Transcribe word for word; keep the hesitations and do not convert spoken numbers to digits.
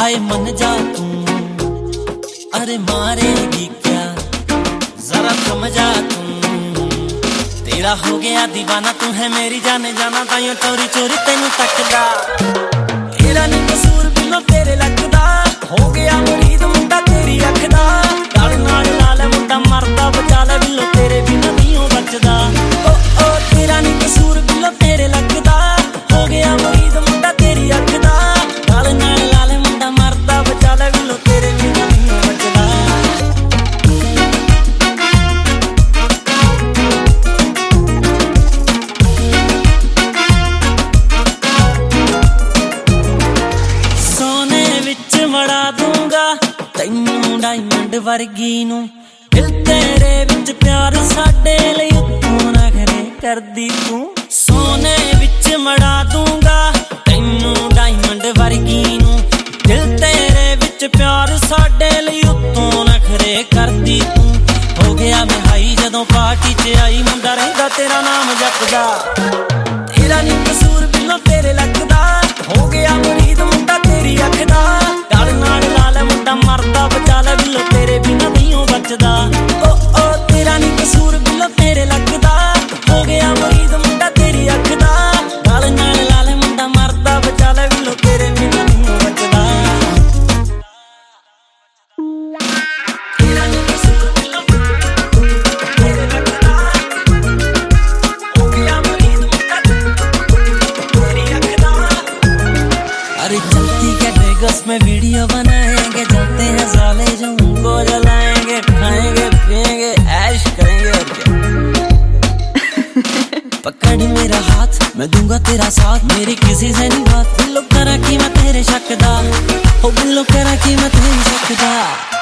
हाय मन जा तू, अरे मारेगी क्या जरा थम जा तू। तेरा हो गया दीवाना, तू है मेरी जाने जाना, ताइयों चोरी चोरी तेनू तकदा। तेरा नहीं कसूर बिलो तेरे लगदा, हो गया मुरीद मुंडा तेरी अख दा। गल नाल लाल मुंडा मरदा, बचा ले बिलो तेरे बिना नहीं हो बचदा। ओ ओ तेरा नहीं कसूर बिलो तेरे लगदा, हो गया मुरीद मुंडा तेरी अख दा। गल नाल लाल मुंडा मरदा, बचा ले बिलो तेरे बिना नहीं हो बचदा। मड़ा दूंगा तैनू डायमंड वर्गी नू, दिल तेरे विच प्यार साडे लई उत्तों नखरे करदी तू। सोने विच मड़ा दूंगा तैनू डायमंड वर्गी नू, दिल तेरे विच प्यार साडे लई उत्तों नखरे करदी तू। हो गया मैं हाई जदों पार्टी च आई, मुंडा रहिंदा तेरा नाम जपदा। तेरा नहीं कसूर बिलो तेरे लगदा, हो गया मुरीद मुंडा तेरी अख दा। गल नाल लाल मुंडा मरदा, बचा ले बिलो तेरे बिना नहीं हो बचदा। ओ ओ तेरा नहीं कसूर बिलो तेरे लगदा, हो गया मुरीद मुंडा तेरी अख दा। गल नाल लाल मुंडा मरदा, बचा ले बिलो तेरे बिना नहीं हो बचदा। तेरा नहीं कसूर बिलो तेरे लगदा, हो गया मुरीद मुंडा तेरी अख दा। अरे चलती क्या ड्रेगस में वीडियो बनाएंगे, चलते हैं साले जो उनको जलाएंगे, खाएंगे पिएंगे ऐश करेंगे और क्या। पकड़ मेरा हाथ मैं दूंगा तेरा साथ, मेरी किसी से नहीं बात। बिल्लो करा कि मैं तेरे शक दा, हो बिल्लो करा कि मैं तेरी शक दा।